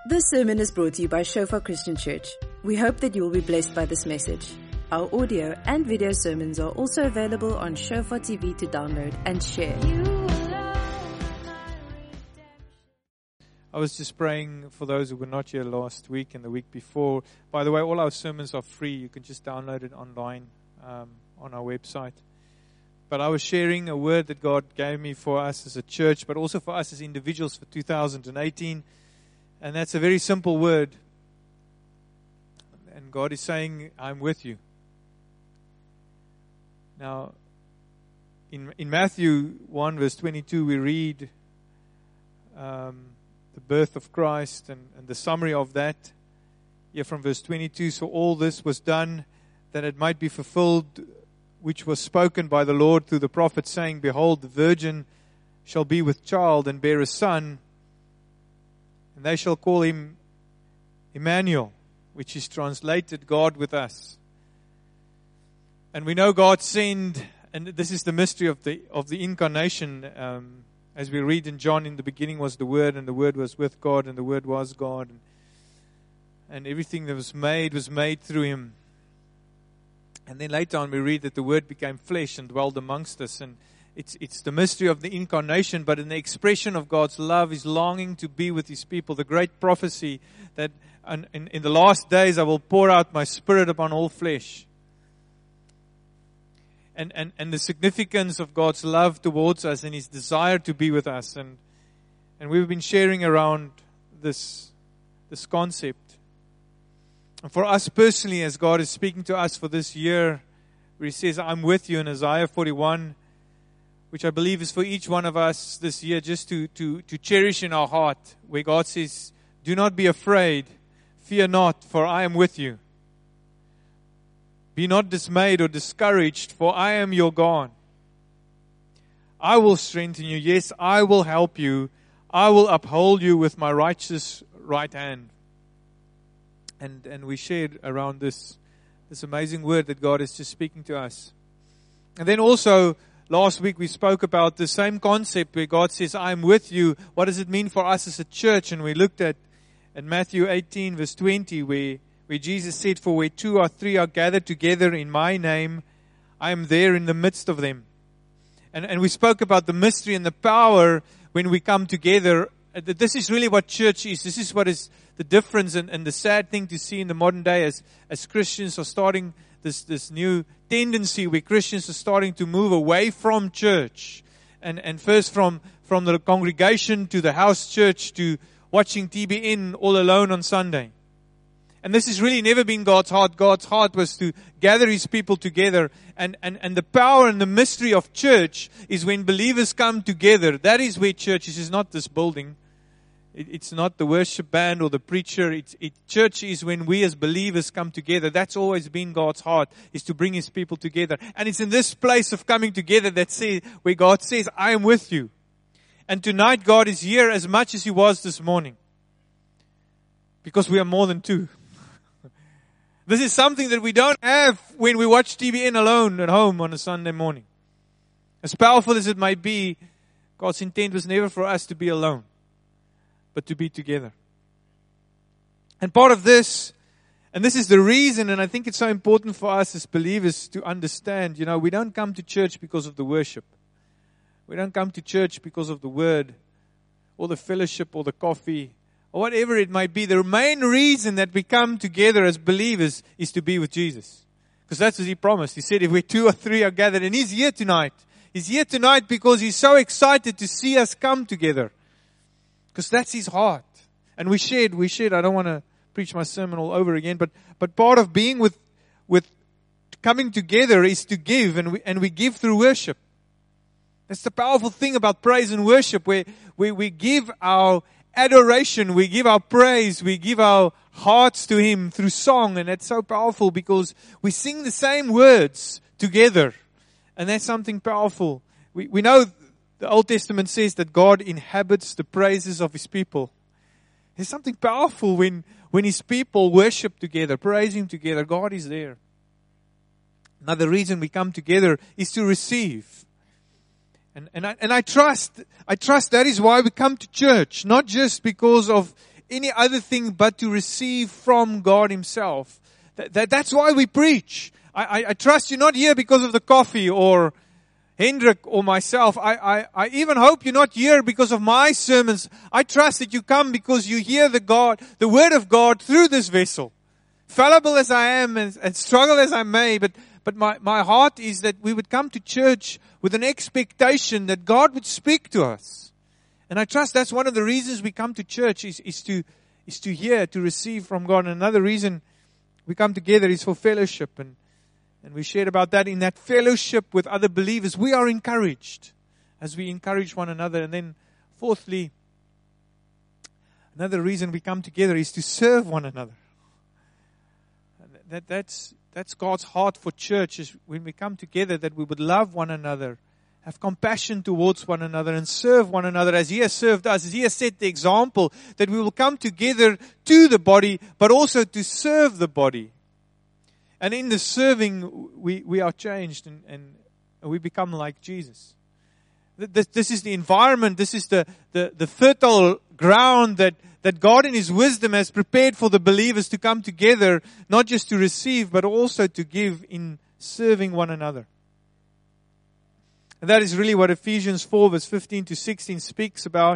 This sermon is brought to you by Shofar Christian Church. We hope that you will be blessed by this message. Our audio and video sermons are also available on Shofar TV to download and share. I was just praying for those who were not here last week and the week before. By the way, all our sermons are free. You can just download it online on our website. But I was sharing a word that God gave me for us as a church, but also for us as individuals for 2018. And that's a very simple word. And God is saying, I'm with you. Now, in Matthew 1 verse 22, we read the birth of Christ and the summary of that. Here from verse 22, so all this was done that it might be fulfilled, which was spoken by the Lord through the prophet, saying, Behold, the virgin shall be with child and bear a son, and they shall call him Emmanuel, which is translated God with us. And we know God sent, and this is the mystery of the incarnation. As we read in John, in the beginning was the Word, and the Word was with God, and the Word was God. And everything that was made through Him. And then later on we read that the Word became flesh and dwelled amongst us. And it's the mystery of the incarnation, but in the expression of God's love, His longing to be with His people. The great prophecy that in the last days I will pour out my Spirit upon all flesh. And the significance of God's love towards us and His desire to be with us. And we've been sharing around this concept. And for us personally, as God is speaking to us for this year, where He says, I'm with you in Isaiah 41, which I believe is for each one of us this year, just to cherish in our heart, where God says, do not be afraid, fear not, for I am with you. Be not dismayed or discouraged, for I am your God. I will strengthen you. Yes, I will help you. I will uphold you with my righteous right hand. And we shared around this amazing word that God is just speaking to us. And then also, last week we spoke about the same concept where God says, I am with you. What does it mean for us as a church? And we looked at Matthew 18 verse 20 where Jesus said, for where 2 or 3 are gathered together in my name, I am there in the midst of them. And we spoke about the mystery and the power when we come together. This is really what church is. This is what is the difference and the sad thing to see in the modern day as Christians are starting this new tendency where Christians are starting to move away from church. And first from the congregation to the house church to watching TBN all alone on Sunday. And this has really never been God's heart. God's heart was to gather His people together. And the power and the mystery of church is when believers come together. That is where church is. It's not this building. It's not the worship band or the preacher. Church is when we as believers come together. That's always been God's heart, is to bring His people together. And it's in this place of coming together where God says, I am with you. And tonight God is here as much as He was this morning. Because we are more than 2. This is something that we don't have when we watch TBN alone at home on a Sunday morning. As powerful as it might be, God's intent was never for us to be alone, but to be together. And part of this, and this is the reason, and I think it's so important for us as believers to understand, we don't come to church because of the worship. We don't come to church because of the word, or the fellowship, or the coffee, or whatever it might be. The main reason that we come together as believers is to be with Jesus. Because that's what He promised. He said, if where 2 or 3 are gathered, and He's here tonight. He's here tonight because He's so excited to see us come together. Because that's His heart. And we shared, I don't want to preach my sermon all over again, but part of being with coming together is to give, and we give through worship. That's the powerful thing about praise and worship, where we give our adoration, we give our praise, we give our hearts to Him through song. And that's so powerful because we sing the same words together. And that's something powerful. We know the Old Testament says that God inhabits the praises of His people. There's something powerful when His people worship together, praise Him together. God is there. Another reason we come together is to receive. And I trust that is why we come to church, not just because of any other thing but to receive from God Himself. That's why we preach. I trust you're not here because of the coffee or Hendrik or myself. I even hope you're not here because of my sermons. I trust that you come because you hear the Word of God through this vessel. Fallible as I am and struggle as I may, but my heart is that we would come to church with an expectation that God would speak to us. And I trust that's one of the reasons we come to church is to hear, to receive from God. And another reason we come together is for fellowship. And we shared about that. In that fellowship with other believers, we are encouraged as we encourage one another. And then fourthly, another reason we come together is to serve one another. That's God's heart for church, is when we come together that we would love one another, have compassion towards one another, and serve one another as He has served us, as He has set the example, that we will come together to the body, but also to serve the body. And in the serving, we are changed and we become like Jesus. This is the environment, this is the fertile ground that God in His wisdom has prepared for the believers to come together, not just to receive, but also to give in serving one another. And that is really what Ephesians 4 verse 15 to 16 speaks about.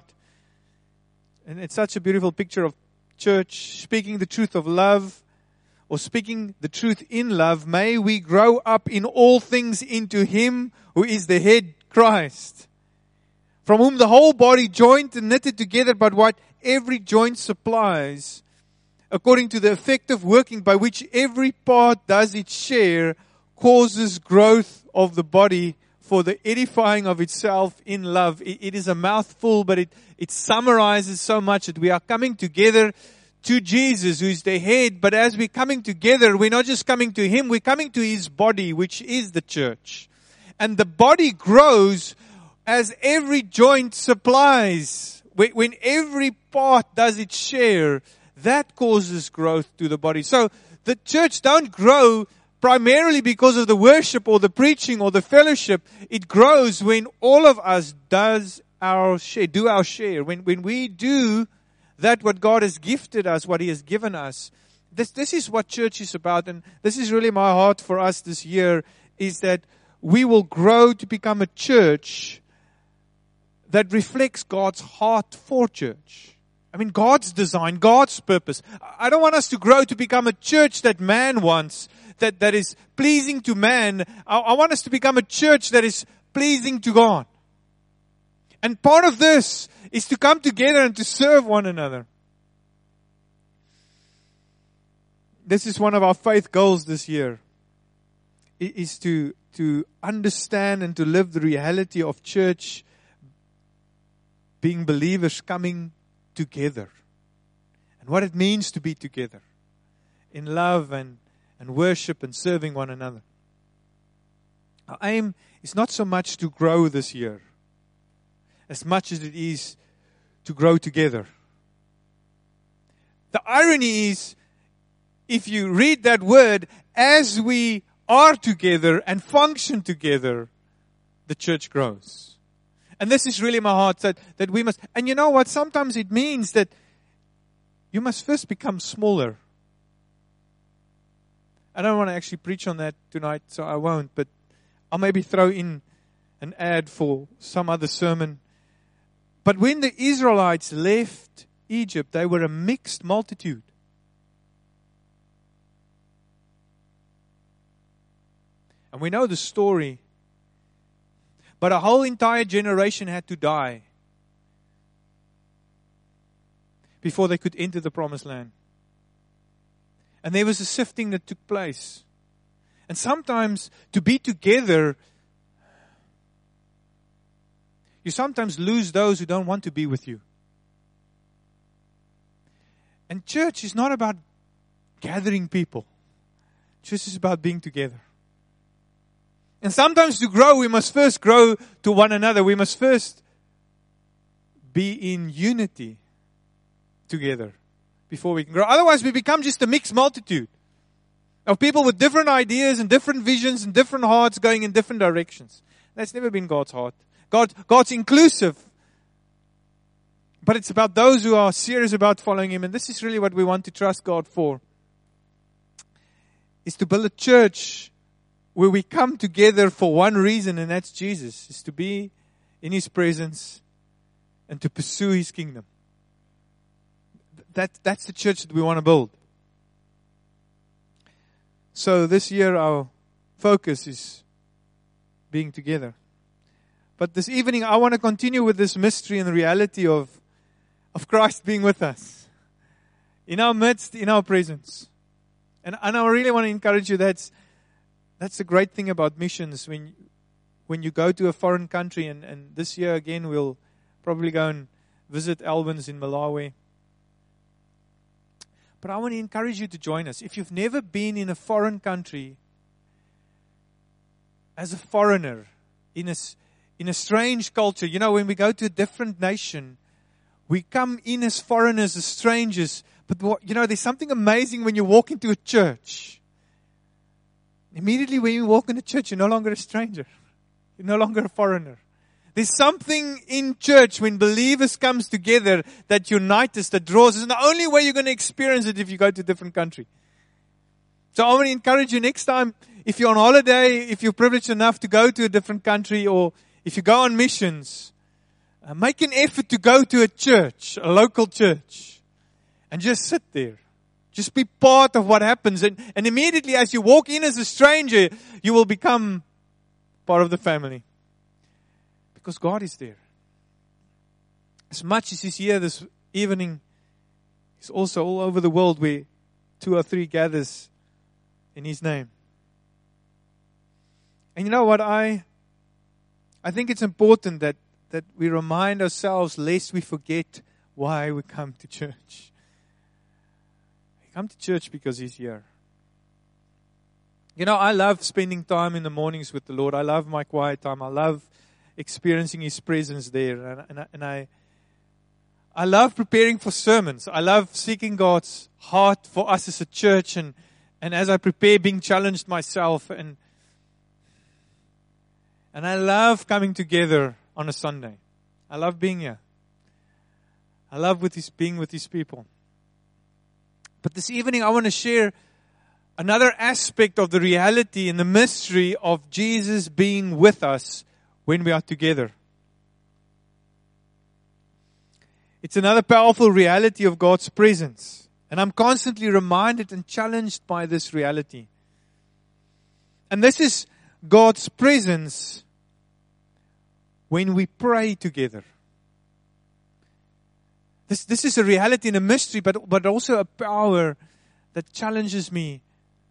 And it's such a beautiful picture of church, speaking the truth of love, or speaking the truth in love. May we grow up in all things into Him who is the head, Christ, from whom the whole body joined and knitted together by what every joint supplies, according to the effective working by which every part does its share, causes growth of the body for the edifying of itself in love. It is a mouthful, but it summarizes so much that we are coming together to Jesus, who is the head. But as we're coming together, we're not just coming to Him, we're coming to His body, which is the church. And the body grows as every joint supplies. When every part does its share, that causes growth to the body. So the church don't grow primarily because of the worship or the preaching or the fellowship. It grows when all of us do our share. When we do that what God has gifted us, what He has given us. This is what church is about. And this is really my heart for us this year, is that we will grow to become a church that reflects God's heart for church. I mean, God's design, God's purpose. I don't want us to grow to become a church that man wants, that is pleasing to man. I want us to become a church that is pleasing to God. And part of this is to come together and to serve one another. This is one of our faith goals this year. It is to understand and to live the reality of church being believers coming together. And what it means to be together in love and worship and serving one another. Our aim is not so much to grow this year, as much as it is to grow together. The irony is, if you read that word, as we are together and function together, the church grows. And this is really my heart, that we must, and you know what, sometimes it means that you must first become smaller. I don't want to actually preach on that tonight, so I won't, but I'll maybe throw in an ad for some other sermon. But when the Israelites left Egypt, they were a mixed multitude. And we know the story. But a whole entire generation had to die before they could enter the promised land. And there was a sifting that took place. And sometimes to be together, you sometimes lose those who don't want to be with you. And church is not about gathering people. Church is about being together. And sometimes to grow, we must first grow to one another. We must first be in unity together before we can grow. Otherwise, we become just a mixed multitude of people with different ideas and different visions and different hearts going in different directions. That's never been God's heart. God's inclusive. But it's about those who are serious about following Him. And this is really what we want to trust God for. Is to build a church where we come together for one reason, and that's Jesus. Is to be in His presence and to pursue His kingdom. That's the church that we want to build. So this year our focus is being together. But this evening I want to continue with this mystery and the reality of Christ being with us. In our midst, in our presence. And I really want to encourage you, that's the great thing about missions. When you go to a foreign country, and this year again we'll probably go and visit Albans in Malawi. But I want to encourage you to join us. If you've never been in a foreign country, as a foreigner, in a strange culture, when we go to a different nation, we come in as foreigners, as strangers. But there's something amazing when you walk into a church. Immediately when you walk in a church, you're no longer a stranger. You're no longer a foreigner. There's something in church when believers comes together that unites us, that draws us. And the only way you're going to experience it if you go to a different country. So I want to encourage you next time, if you're on holiday, if you're privileged enough to go to a different country, or if you go on missions, make an effort to go to a church, a local church, and just sit there. Just be part of what happens. And immediately as you walk in as a stranger, you will become part of the family. Because God is there. As much as He's here this evening, He's also all over the world where 2 or 3 gathers in His name. And you know what? I think it's important that we remind ourselves lest we forget why we come to church. We come to church because He's here. I love spending time in the mornings with the Lord. I love my quiet time. I love experiencing His presence there. And I love preparing for sermons. I love seeking God's heart for us as a church. And as I prepare, being challenged myself. And I love coming together on a Sunday. I love being here. I love being with His people. But this evening I want to share another aspect of the reality and the mystery of Jesus being with us when we are together. It's another powerful reality of God's presence. And I'm constantly reminded and challenged by this reality. And this is God's presence when we pray together. This is a reality and a mystery, but also a power that challenges me.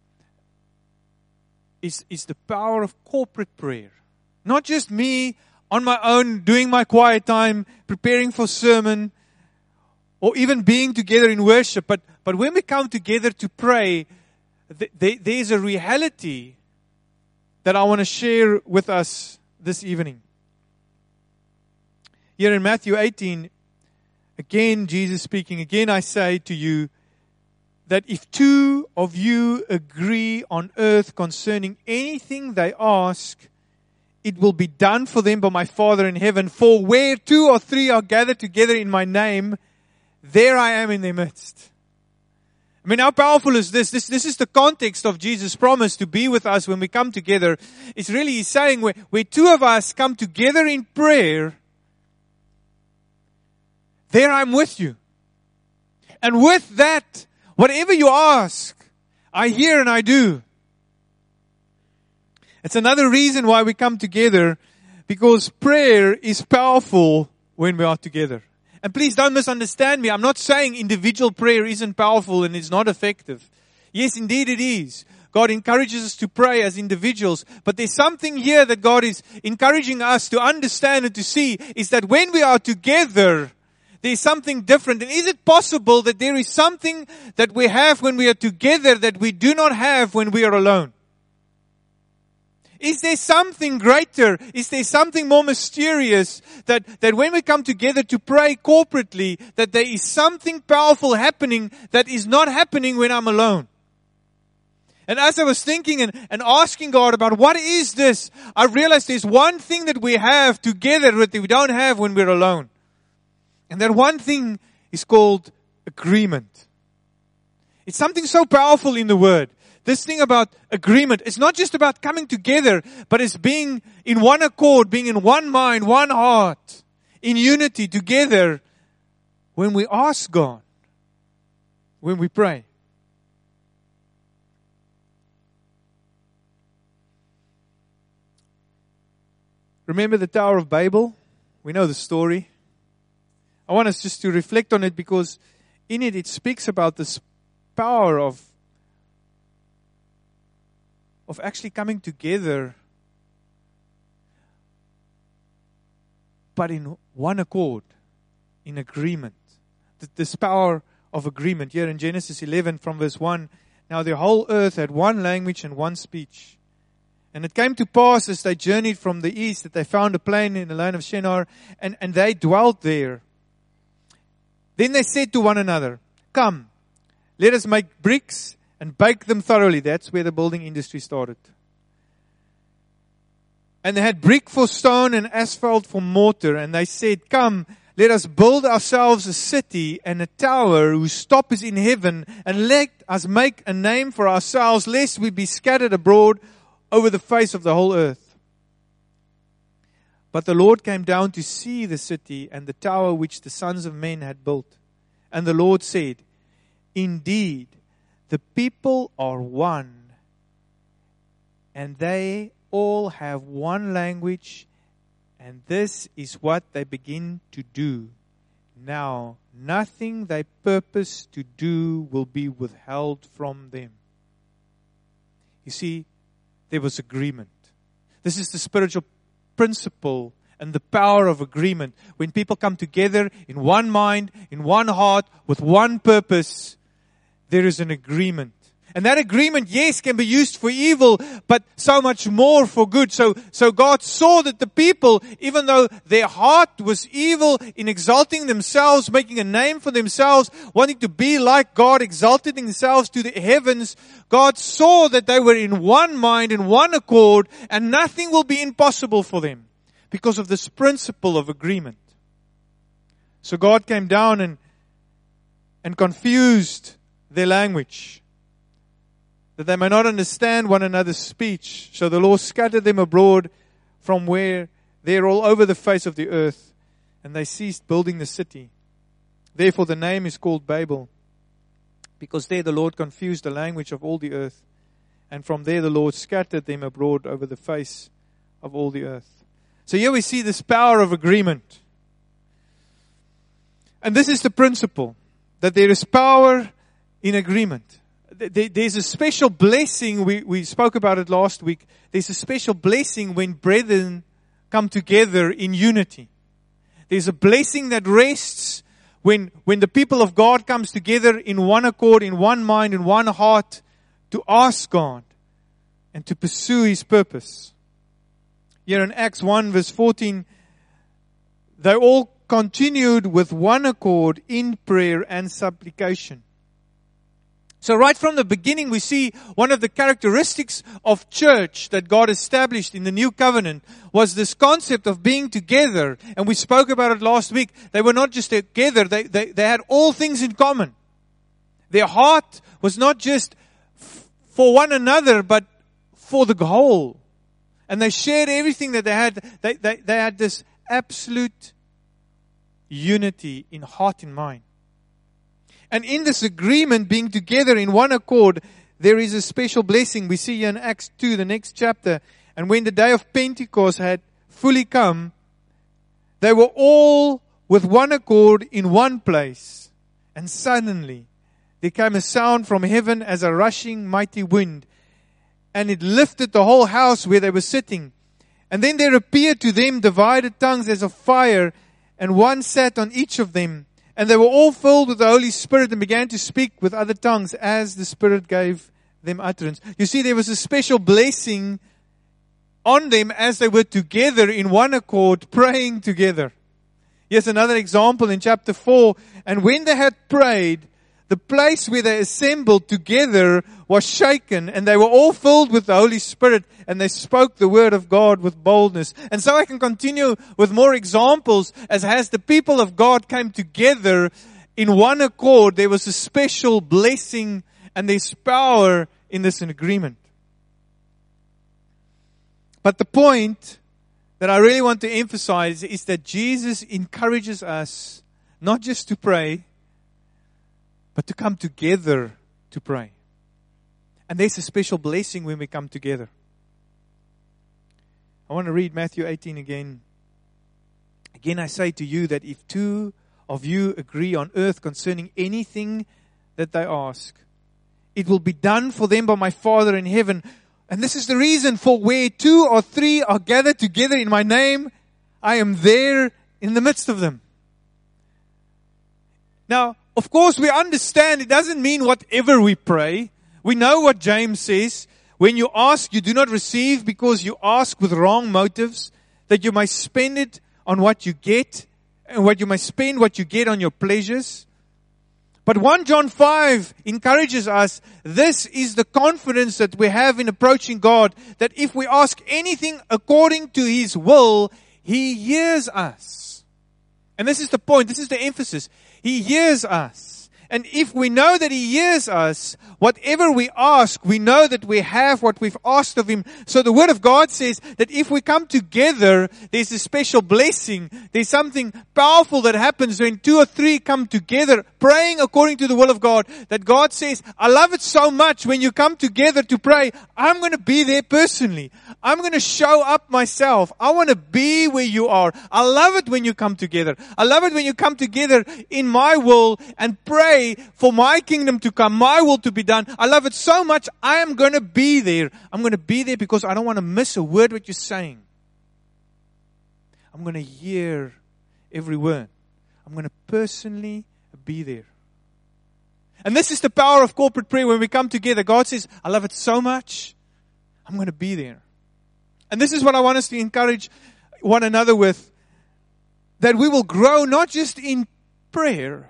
Is the power of corporate prayer. Not just me on my own doing my quiet time, preparing for sermon, or even being together in worship. But when we come together to pray, there's a reality that I want to share with us this evening. Here in Matthew 18, again Jesus speaking, again I say to you, that if 2 of you agree on earth concerning anything they ask, it will be done for them by my Father in heaven. For where 2 or 3 are gathered together in my name, there I am in their midst. I mean, how powerful is this? This is the context of Jesus' promise to be with us when we come together. It's really He's saying where 2 of us come together in prayer, there I'm with you. And with that, whatever you ask, I hear and I do. It's another reason why we come together, because prayer is powerful when we are together. And please don't misunderstand me. I'm not saying individual prayer isn't powerful and it's not effective. Yes, indeed it is. God encourages us to pray as individuals. But there's something here that God is encouraging us to understand and to see, is that when we are together, there's something different. And is it possible that there is something that we have when we are together that we do not have when we are alone? Is there something greater? Is there something more mysterious that when we come together to pray corporately, that there is something powerful happening that is not happening when I'm alone? And as I was thinking and asking God about what is this, I realized there's one thing that we have together that we don't have when we're alone. And that one thing is called agreement. It's something so powerful in the Word. This thing about agreement, it's not just about coming together, but it's being in one accord, being in one mind, one heart, in unity together when we ask God, when we pray. Remember the Tower of Babel? We know the story. I want us just to reflect on it because in it, it speaks about this power of actually coming together, but in one accord, in agreement. This power of agreement. Here in Genesis 11 from verse 1, now the whole earth had one language and one speech. And it came to pass as they journeyed from the east that they found a plain in the land of Shinar, and they dwelt there. Then they said to one another, come, let us make bricks and bake them thoroughly. That's where the building industry started. And they had brick for stone and asphalt for mortar. And they said, come, let us build ourselves a city and a tower whose top is in heaven, and let us make a name for ourselves, lest we be scattered abroad over the face of the whole earth. But the Lord came down to see the city and the tower which the sons of men had built. And the Lord said, indeed, the people are one, and they all have one language, and this is what they begin to do. Now, nothing they purpose to do will be withheld from them. You see, there was agreement. This is the spiritual principle and the power of agreement. When people come together in one mind, in one heart, with one purpose, there is an agreement. And that agreement, yes, can be used for evil, but so much more for good. So God saw that the people, even though their heart was evil in exalting themselves, making a name for themselves, wanting to be like God, exalting themselves to the heavens, God saw that they were in one mind, in one accord, and nothing will be impossible for them because of this principle of agreement. So God came down and confused their language, that they may not understand one another's speech. So the Lord scattered them abroad from where they are all over the face of the earth, and they ceased building the city. Therefore the name is called Babel, because there the Lord confused the language of all the earth, and from there the Lord scattered them abroad over the face of all the earth. So here we see this power of agreement. And this is the principle, that there is power in agreement. There's a special blessing, we spoke about it last week. There's a special blessing when brethren come together in unity. There's a blessing that rests when the people of God comes together in one accord, in one mind, in one heart, to ask God and to pursue His purpose. Here in Acts 1 verse 14, they all continued with one accord in prayer and supplication. So right from the beginning, we see one of the characteristics of church that God established in the new covenant was this concept of being together. And we spoke about it last week. They were not just together, they had all things in common. Their heart was not just for one another, but for the whole. And they shared everything that they had. They had this absolute unity in heart and mind. And in this agreement, being together in one accord, there is a special blessing. We see here in Acts 2, the next chapter. And when the day of Pentecost had fully come, they were all with one accord in one place. And suddenly there came a sound from heaven as a rushing mighty wind, and it lifted the whole house where they were sitting. And then there appeared to them divided tongues as of fire, and one sat on each of them. And they were all filled with the Holy Spirit and began to speak with other tongues as the Spirit gave them utterance. You see, there was a special blessing on them as they were together in one accord, praying together. Here's another example in chapter 4. And when they had prayed, the place where they assembled together was shaken, and they were all filled with the Holy Spirit, and they spoke the word of God with boldness. And so I can continue with more examples as the people of God came together in one accord. There was a special blessing, and there's power in this agreement. But the point that I really want to emphasize is that Jesus encourages us not just to pray, but to come together to pray. And there's a special blessing when we come together. I want to read Matthew 18 again. Again, I say to you that if two of you agree on earth concerning anything that they ask, it will be done for them by my Father in heaven. And this is the reason, for where 2 or 3 are gathered together in my name, I am there in the midst of them. Now, of course, we understand it doesn't mean whatever we pray. We know what James says. When you ask, you do not receive because you ask with wrong motives, that you may spend it on what you get, and what you may spend what you get on your pleasures. But 1 John 5 encourages us, this is the confidence that we have in approaching God, that if we ask anything according to His will, He hears us. And this is the point, this is the emphasis. He hears us. And if we know that He hears us, whatever we ask, we know that we have what we've asked of Him. So the Word of God says that if we come together, there's a special blessing. There's something powerful that happens when 2 or 3 come together, praying according to the will of God. That God says, I love it so much when you come together to pray, I'm going to be there personally. I'm going to show up myself. I want to be where you are. I love it when you come together. I love it when you come together in my will and pray for my kingdom to come, my will to be done. I love it so much, I am going to be there. I'm going to be there because I don't want to miss a word what you're saying. I'm going to hear every word. I'm going to personally be there. And this is the power of corporate prayer when we come together. God says, I love it so much, I'm going to be there. And this is what I want us to encourage one another with, that we will grow not just in prayer,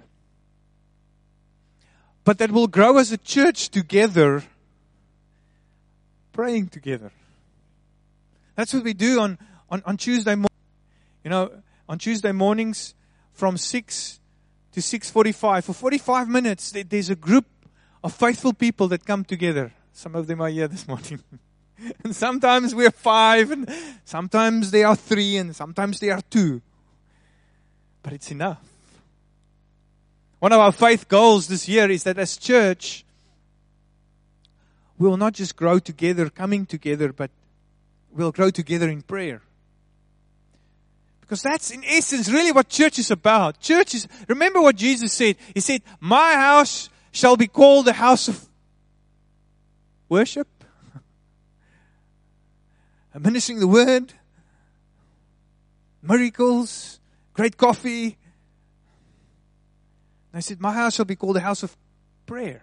but that we'll grow as a church together, praying together. That's what we do on Tuesday morning. You know, on Tuesday mornings from 6 to 6:45. For 45 minutes, there's a group of faithful people that come together. Some of them are here this morning. And sometimes we're 5, and sometimes there are 3, and sometimes there are 2. But it's enough. One of our faith goals this year is that as church, we will not just grow together, coming together, but we'll grow together in prayer. Because that's in essence really what church is about. Church is, remember what Jesus said. He said, my house shall be called a house of worship. Administering the word. Miracles. Great coffee. I said, my house shall be called a house of prayer.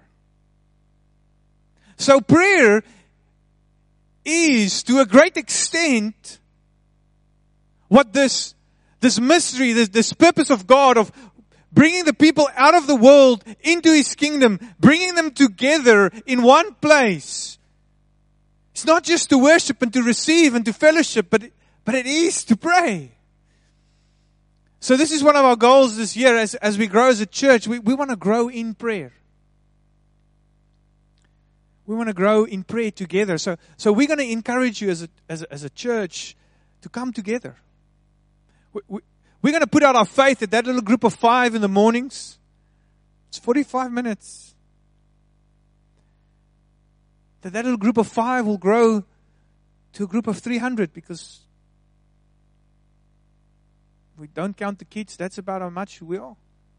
So prayer is, to a great extent, what this mystery, this purpose of God of bringing the people out of the world into His kingdom, bringing them together in one place. It's not just to worship and to receive and to fellowship, but it is to pray. So this is one of our goals this year as we grow as a church. We want to grow in prayer. We want to grow in prayer together. So we're going to encourage you as a church to come together. We're going to put out our faith at that little group of 5 in the mornings. It's 45 minutes. That little group of 5 will grow to a group of 300, because we don't count the kids. That's about how much we are.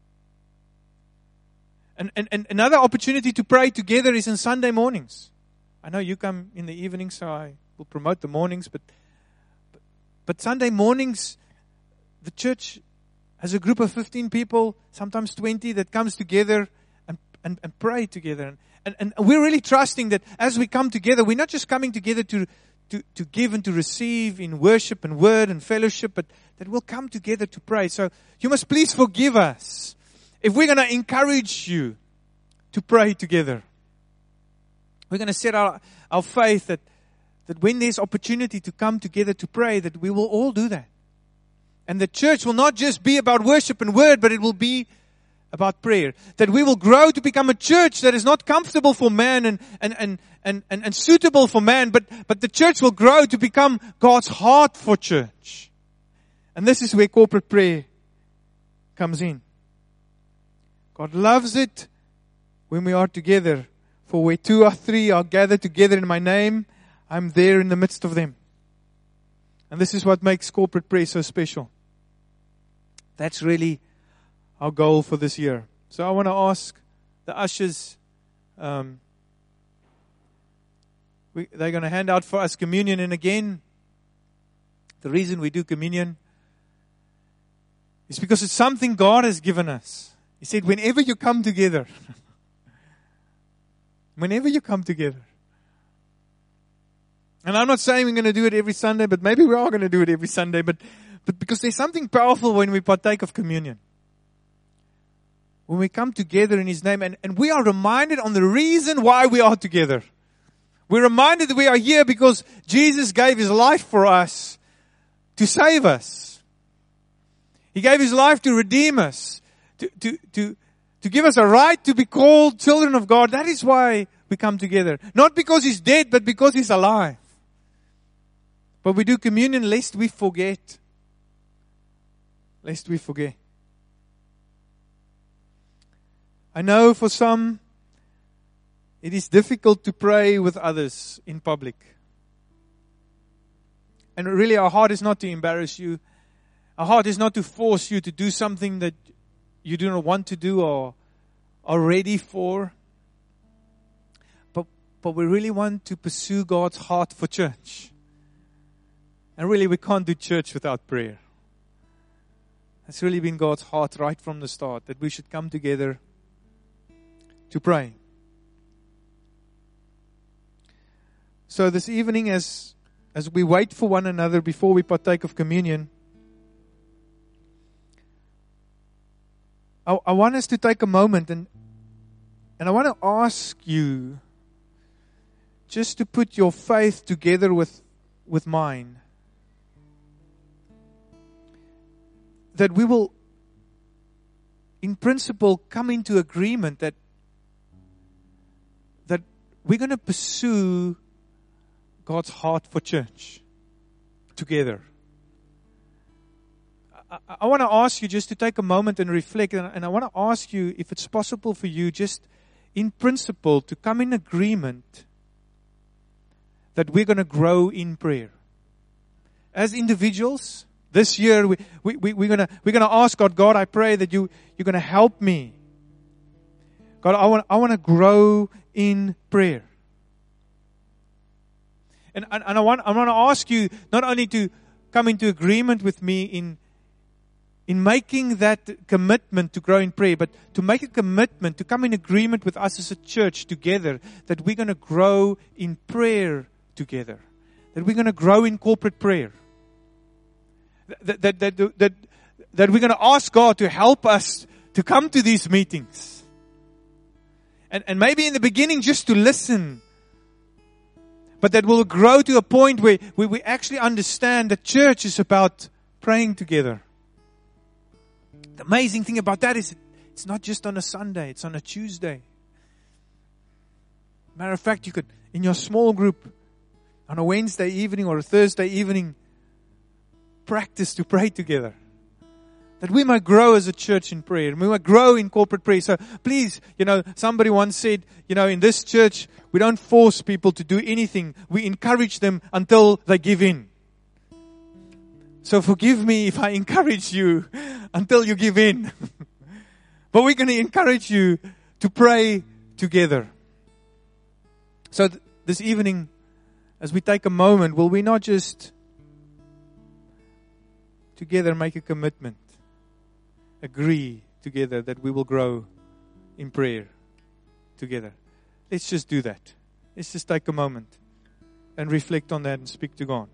And another opportunity to pray together is on Sunday mornings. I know you come in the evening, so I will promote the mornings. But Sunday mornings, the church has a group of 15 people, sometimes 20, that comes together and pray together. And we're really trusting that as we come together, we're not just coming together to give and to receive in worship and word and fellowship, but that we'll come together to pray. So you must please forgive us if we're going to encourage you to pray together. We're going to set our faith that when there's opportunity to come together to pray, that we will all do that. And the church will not just be about worship and word, but it will be about prayer. That we will grow to become a church that is not comfortable for man and suitable for man, but the church will grow to become God's heart for church. And this is where corporate prayer comes in. God loves it when we are together. For where 2 or 3 are gathered together in my name, I'm there in the midst of them. And this is what makes corporate prayer so special. That's really our goal for this year. So I want to ask the ushers, they're going to hand out for us communion. And again, the reason we do communion is because it's something God has given us. He said, whenever you come together, whenever you come together. And I'm not saying we're going to do it every Sunday, but maybe we are going to do it every Sunday. But because there's something powerful when we partake of communion. When we come together in His name, and we are reminded on the reason why we are together. We're reminded that we are here because Jesus gave His life for us to save us. He gave His life to redeem us, to give us a right to be called children of God. That is why we come together. Not because He's dead, but because He's alive. But we do communion lest we forget. Lest we forget. I know for some, it is difficult to pray with others in public. And really our heart is not to embarrass you. Our heart is not to force you to do something that you do not want to do or are ready for. But we really want to pursue God's heart for church. And really we can't do church without prayer. It's really been God's heart right from the start that we should come together to pray. So this evening, as we wait for one another before we partake of communion, I want us to take a moment and I want to ask you just to put your faith together with mine. That we will, in principle, come into agreement that we're going to pursue God's heart for church together. I want to ask you just to take a moment and reflect, and I want to ask you if it's possible for you just in principle to come in agreement that we're going to grow in prayer. As individuals, this year we're going to ask God, I pray that you're going to help me. God, I want to grow in prayer. And I want to ask you not only to come into agreement with me in making that commitment to grow in prayer, but to make a commitment to come in agreement with us as a church together that we're going to grow in prayer together. That we're going to grow in corporate prayer. That we're going to ask God to help us to come to these meetings. And maybe in the beginning just to listen. But that will grow to a point where we actually understand that church is about praying together. The amazing thing about that is it's not just on a Sunday, it's on a Tuesday. Matter of fact, you could, in your small group, on a Wednesday evening or a Thursday evening, practice to pray together. That we might grow as a church in prayer. We might grow in corporate prayer. So please, somebody once said, in this church, we don't force people to do anything. We encourage them until they give in. So forgive me if I encourage you until you give in. But we're going to encourage you to pray together. So this evening, as we take a moment, will we not just together make a commitment? Agree together that we will grow in prayer together. Let's just do that. Let's just take a moment and reflect on that and speak to God.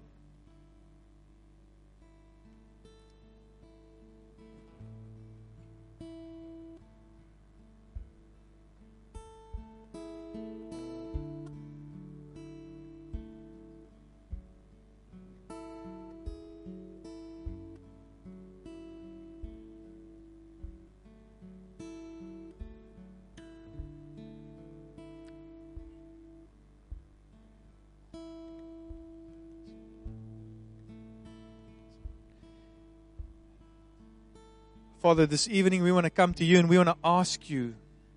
Father, this evening we want to come to you and we want to ask you.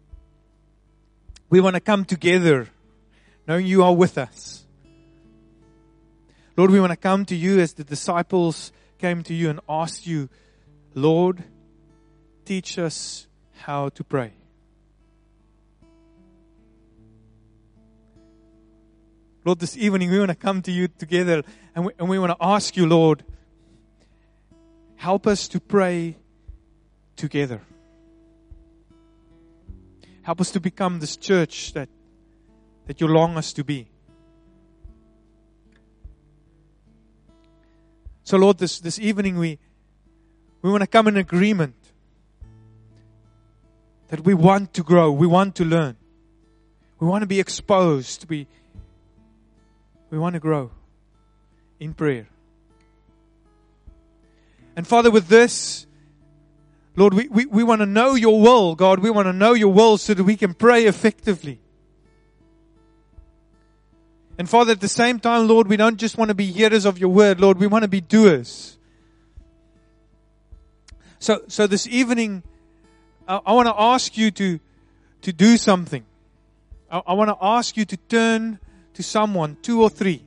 We want to come together, knowing you are with us. Lord, we want to come to you as the disciples came to you and asked you, Lord, teach us how to pray. Lord, this evening we want to come to you together and we want to ask you, Lord, help us to pray together. Help us to become this church that you long us to be. So Lord, this evening we want to come in agreement that we want to grow, we want to learn, we want to be exposed, we want to grow in prayer. And Father, with this, Lord, we want to know your will, God. We want to know your will so that we can pray effectively. And Father, at the same time, Lord, we don't just want to be hearers of your word, Lord. We want to be doers. So this evening, I want to ask you to do something. I want to ask you to turn to someone, 2 or 3.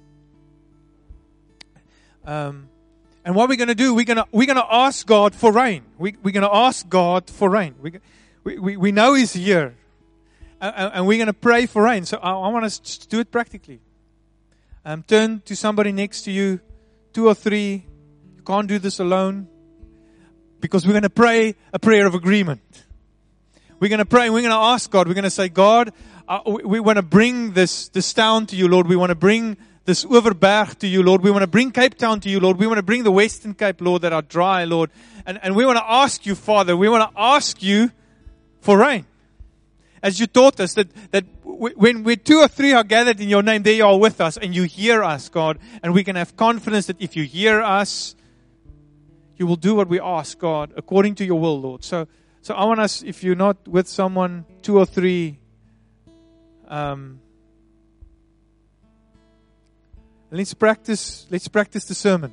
And what we're going to do, we're going to ask God for rain. We're going to ask God for rain. We know He's here. And we're going to pray for rain. So I want us to do it practically. Turn to somebody next to you, 2 or 3. You can't do this alone. Because we're going to pray a prayer of agreement. We're going to pray and we're going to ask God. We're going to say, God, we want to bring this town to you, Lord. We want to bring this Overberg to you, Lord. We want to bring Cape Town to you, Lord. We want to bring the Western Cape, Lord, that are dry, Lord. And we want to ask you, Father, we want to ask you for rain. As you taught us that when 2 or 3 are gathered in your name, there you are with us and you hear us, God. And we can have confidence that if you hear us, you will do what we ask, God, according to your will, Lord. So I want us, if you're not with someone, 2 or 3, let's practice the sermon.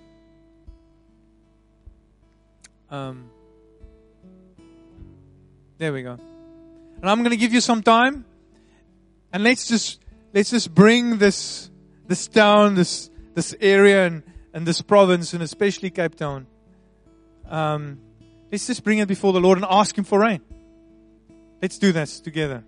There we go. And I'm going to give you some time, and let's just bring this town, this area, and this province, and especially Cape Town. Let's just bring it before the Lord and ask Him for rain. Let's do this together.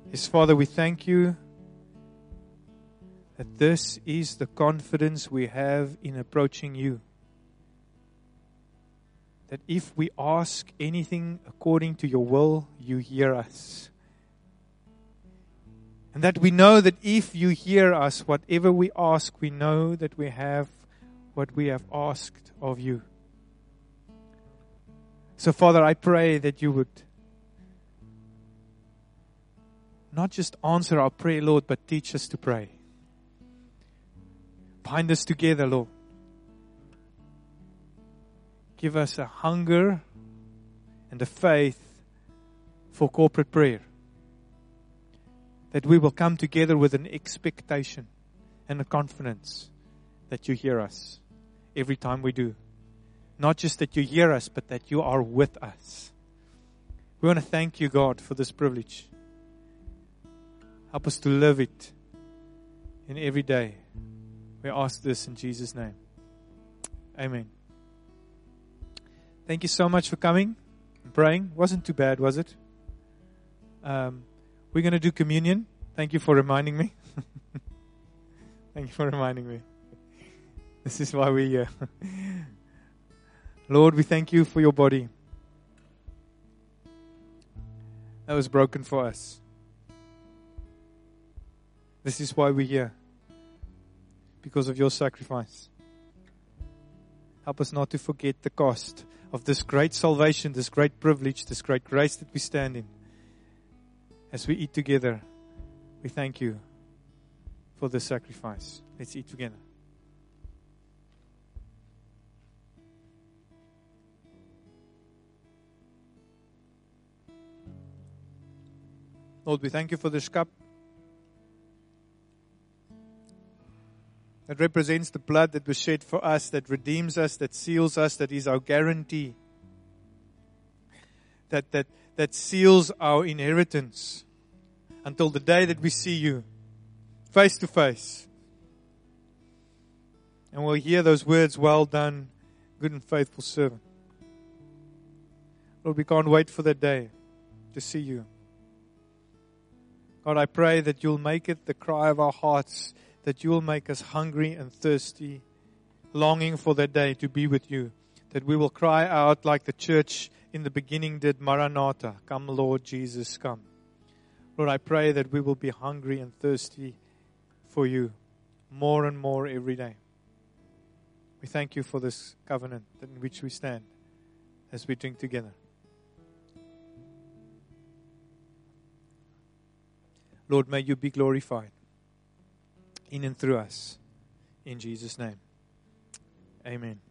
Yes, Father, we thank you that this is the confidence we have in approaching you. That if we ask anything according to your will, you hear us. And that we know that if you hear us, whatever we ask, we know that we have what we have asked of you. So, Father, I pray that you would not just answer our prayer, Lord, but teach us to pray. Bind us together, Lord. Give us a hunger and a faith for corporate prayer. That we will come together with an expectation and a confidence that you hear us every time we do. Not just that you hear us, but that you are with us. We want to thank you, God, for this privilege. Help us to live it in every day. We ask this in Jesus' name. Amen. Thank you so much for coming and praying. Wasn't too bad, was it? We're going to do communion. Thank you for reminding me. Thank you for reminding me. This is why we're here. Lord, we thank you for your body that was broken for us. This is why we're here. Because of your sacrifice. Help us not to forget the cost of this great salvation, this great privilege, this great grace that we stand in. As we eat together, we thank you for the sacrifice. Let's eat together. Lord, we thank you for this cup that represents the blood that was shed for us, that redeems us, that seals us, that is our guarantee, that seals our inheritance until the day that we see you face to face. And we'll hear those words, well done, good and faithful servant. Lord, we can't wait for that day to see you. God, I pray that you'll make it the cry of our hearts, that you will make us hungry and thirsty, longing for that day to be with you. That we will cry out like the church in the beginning did, Maranatha, come Lord Jesus, come. Lord, I pray that we will be hungry and thirsty for you more and more every day. We thank you for this covenant in which we stand as we drink together. Lord, may you be glorified in and through us. In Jesus' name. Amen.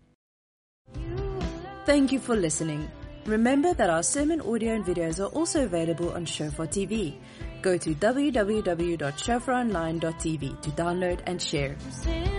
Thank you for listening. Remember that our sermon audio and videos are also available on Shofar TV. Go to www.shofaronline.tv to download and share.